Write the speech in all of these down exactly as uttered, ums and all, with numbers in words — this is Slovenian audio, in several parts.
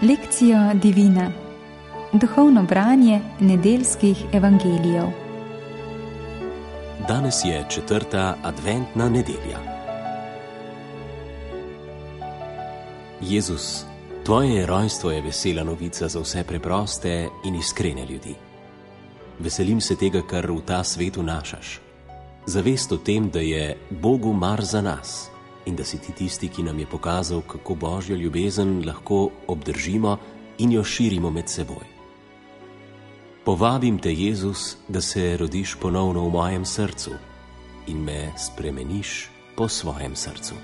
Lekcijo Divina. Duhovno branje nedeljskih evangelijev. Danes je četrta adventna nedelja. Jezus, tvoje rojstvo je vesela novica za vse preproste in iskrene ljudi. Veselim se tega, kar v ta svet vnašaš. Zavest o tem, da je Bogu mar za nas in da si ti tisti, ki nam je pokazal, kako Božjo ljubezen lahko obdržimo in jo širimo med seboj. Povabim te, Jezus, da se rodiš ponovno v mojem srcu in me spremeniš po svojem srcu.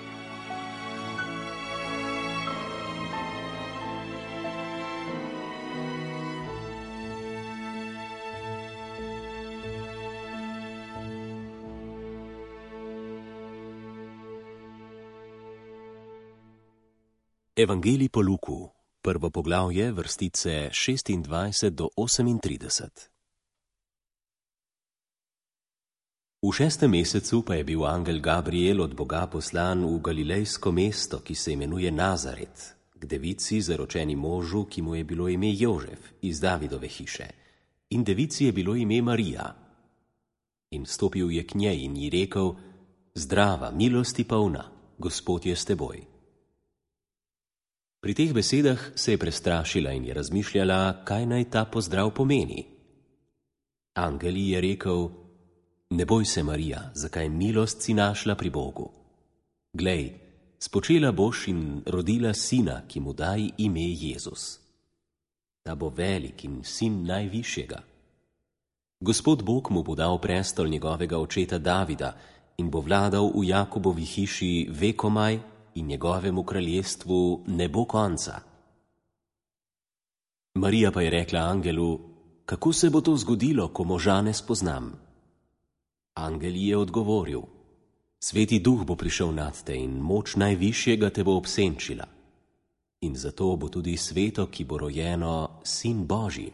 Evangelij po Luku, prvo poglavje, vrstice šestindvajset do osemintrideset. V šestem mesecu pa je bil angel Gabriel od Boga poslan v galilejsko mesto, ki se imenuje Nazaret, k devici, zaročeni možu, ki mu je bilo ime Jožef, iz Davidove hiše, in devici je bilo ime Marija. In stopil je k njej in ji rekel: Zdrava, milosti polna, Gospod je s teboj. Pri teh besedah se je prestrašila in je razmišljala, kaj naj ta pozdrav pomeni. Angel ji je rekel: Ne boj se, Marija, zakaj milost si našla pri Bogu. Glej, spočela boš in rodila sina, ki mu daj ime Jezus. Ta bo velik in sin najvišjega. Gospod Bog mu bo dal prestol njegovega očeta Davida in bo vladal v Jakobovi hiši vekomaj in njegovemu kraljestvu ne bo konca. Marija pa je rekla angelu: Kako se bo to zgodilo, ko moža ne spoznam? Angel ji je odgovoril: Sveti duh bo prišel nad te in moč najvišjega te bo obsenčila. In zato bo tudi sveto, ki bo rojeno, sin Božji.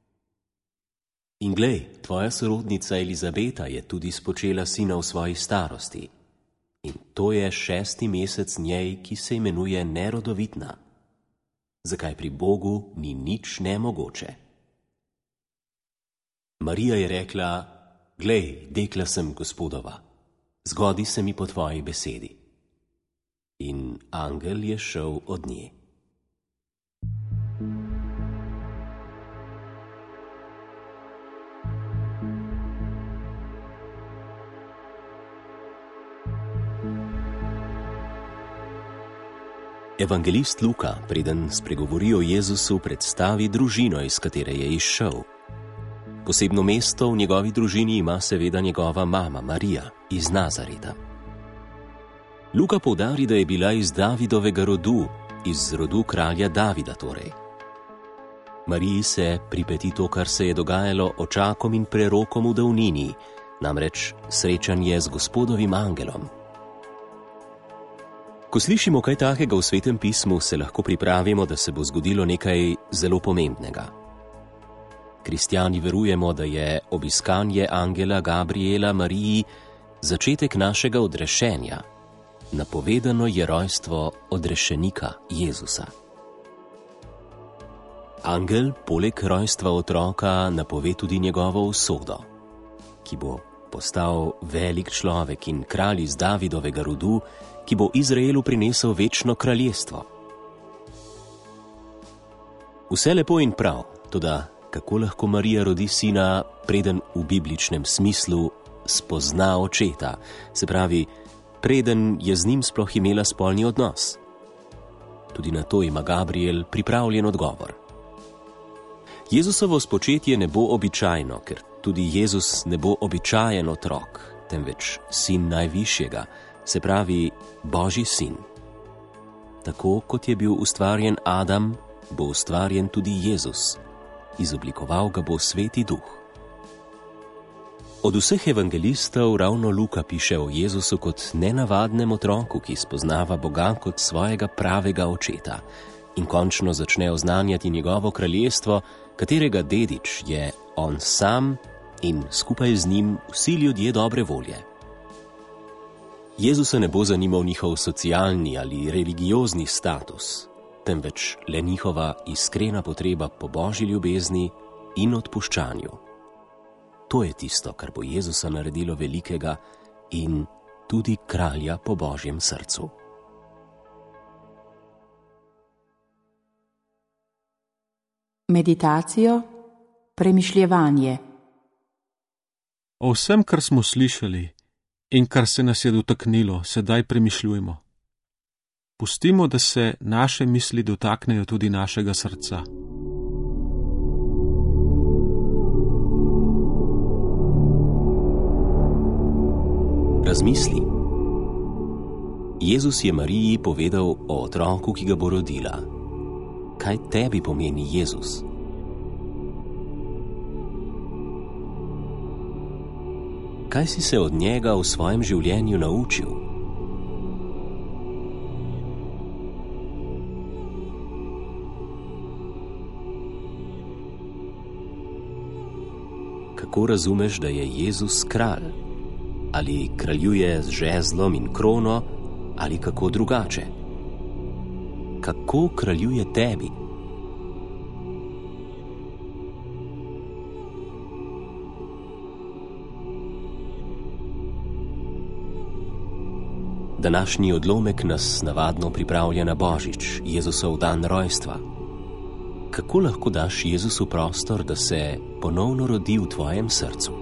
In glej, tvoja sorodnica Elizabeta je tudi spočela sina v svoji starosti. In to je šesti mesec njej, ki se imenuje nerodovitna. Zakaj pri Bogu ni nič nemogoče? Marija je rekla: Glej, dekla sem Gospodova, zgodi se mi po tvoji besedi. In angel je šel od nje. Evangelist Luka, preden spregovori o Jezusu, predstavi družino, iz katere je izšel. Posebno mesto v njegovi družini ima seveda njegova mama Marija iz Nazareta. Luka poudari, da je bila iz Davidovega rodu, iz rodu kralja Davida torej. Mariji se pripeti to, kar se je dogajalo očakom in prerokom v davnini, namreč srečanje z Gospodovim angelom. Ko slišimo kaj takega v Svetem pismu, se lahko pripravimo, da se bo zgodilo nekaj zelo pomembnega. Kristjani verujemo, da je obiskanje angela Gabriela Mariji začetek našega odrešenja. Napovedano je rojstvo odrešenika Jezusa. Angel poleg rojstva otroka napove tudi njegovo usodo, ki bo postal velik človek in kralj iz Davidovega rodu, ki bo Izraelu prinesel večno kraljestvo. Vse lepo in prav, toda kako lahko Marija rodi sina, preden v bibličnem smislu spozna očeta, se pravi, preden je z njim sploh imela spolni odnos? Tudi na to ima Gabriel pripravljen odgovor. Jezusovo spočetje ne bo običajno, ker tudi Jezus ne bo običajen otrok, temveč sin najvišjega, se pravi Božji sin. Tako kot je bil ustvarjen Adam, bo ustvarjen tudi Jezus. Izoblikoval ga bo Sveti duh. Od vseh evangelistov ravno Luka piše o Jezusu kot nenavadnem otroku, ki spoznava Boga kot svojega pravega očeta in končno začne oznanjati njegovo kraljestvo, katerega dedič je on sam in skupaj z njim vsi ljudje dobre volje. Jezusa ne bo zanimal njihov socialni ali religiozni status. temveč le njihova iskrena potreba po božji ljubezni in odpuščanju. To je tisto, kar bo Jezusa naredilo velikega in tudi kralja po božjem srcu. Meditacijo, premišljevanje. O vsem, kar smo slišali in kar se nas je dotaknilo, sedaj premišljujmo. Pustimo, da se naše misli dotaknejo tudi našega srca. Razmisli. Jezus je Mariji povedal o otroku, ki ga bo rodila. Kaj tebi pomeni Jezus? Kaj si se od njega v svojem življenju naučil? Kako razumeš, da je Jezus kralj? Ali kraljuje z žezlom in krono, ali kako drugače? Kako kraljuje tebi? Današnji odlomek nas navadno pripravlja na Božič, Jezusov dan rojstva. Kako lahko daš Jezusu prostor, da se ponovno rodi v tvojem srcu?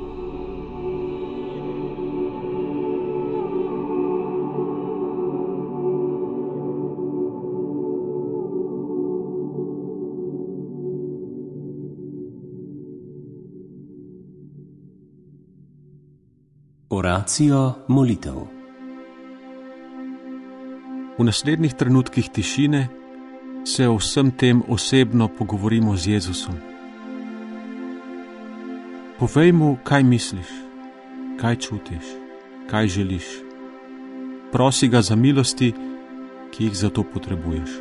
Oracijo molitev. V naslednjih trenutkih tišine se o vsem tem osebno pogovorimo z Jezusom. Povej mu, kaj misliš, kaj čutiš, kaj želiš. Prosi ga za milosti, ki jih za to potrebuješ.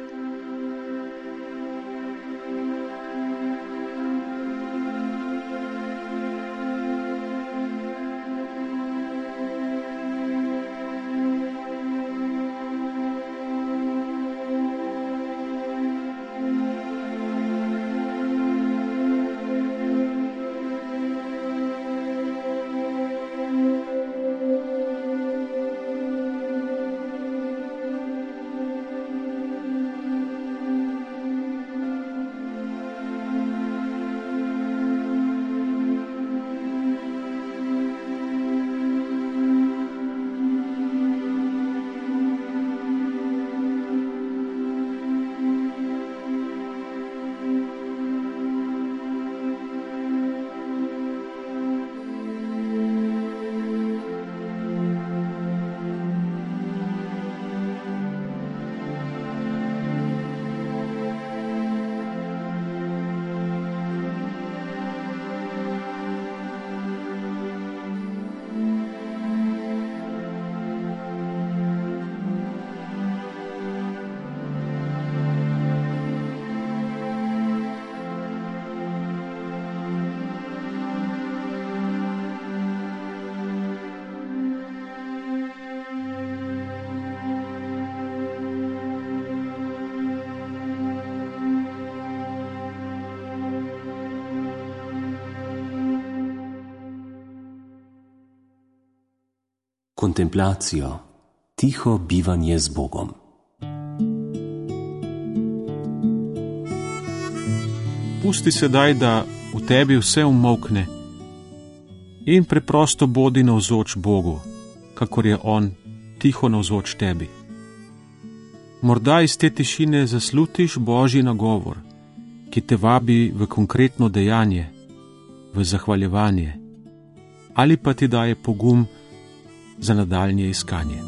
Kontemplacijo, tiho bivanje z Bogom. Pusti sedaj, da v tebi vse umolkne in preprosto bodi navzoč Bogu, kakor je On tiho navzoč tebi. Morda iz te tišine zaslutiš Božji nagovor, ki te vabi v konkretno dejanje, v zahvaljevanje, ali pa ti daje pogum za nadaljnje iskanje.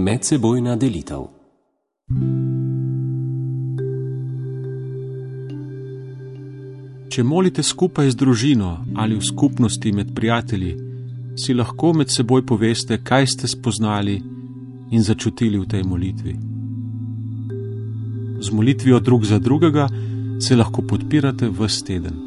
Medsebojna delitev. Če molite skupaj z družino ali v skupnosti med prijatelji, si lahko med seboj poveste, kaj ste spoznali in začutili v tej molitvi. Z molitvijo drug za drugega se lahko podpirate ves teden.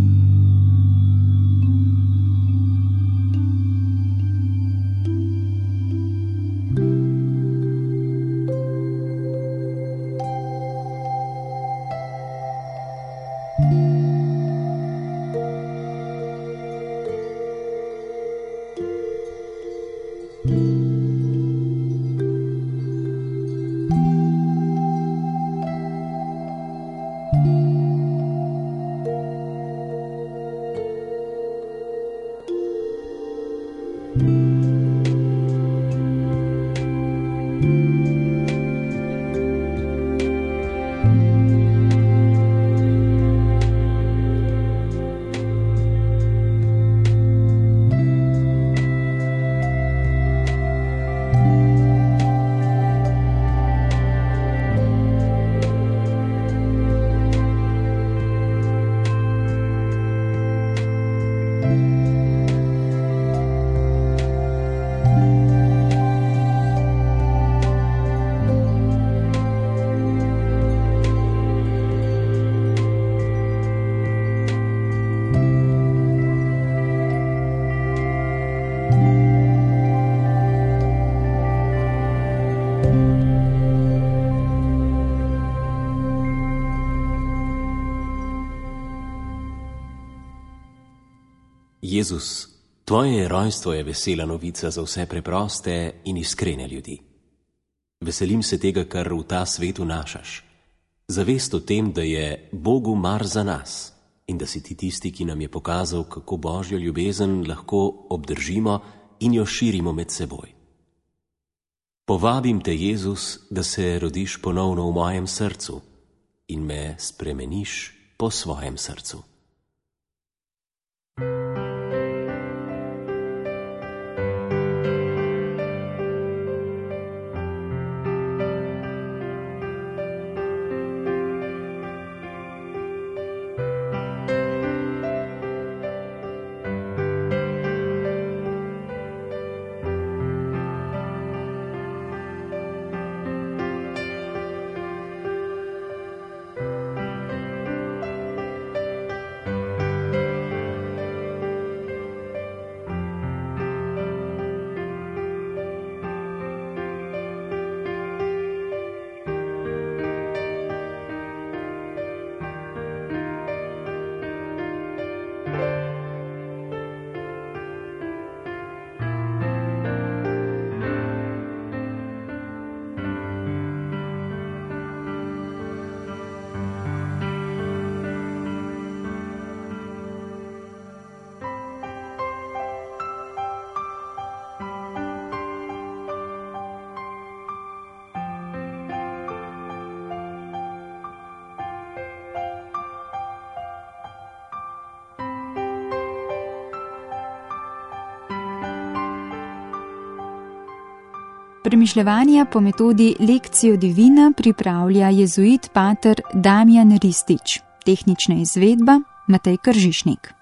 Jezus, tvoje rojstvo je vesela novica za vse preproste in iskrene ljudi. Veselim se tega, kar v ta svet vnašaš. Zavest o tem, da je Bogu mar za nas in da si ti tisti, ki nam je pokazal, kako Božjo ljubezen lahko obdržimo in jo širimo med seboj. Povabim te, Jezus, da se rodiš ponovno v mojem srcu in me spremeniš po svojem srcu. Premišljevanja po metodi Lectio Divina pripravlja jezuit pater Damjan Ristič. Tehnična izvedba Matej Kržišnik.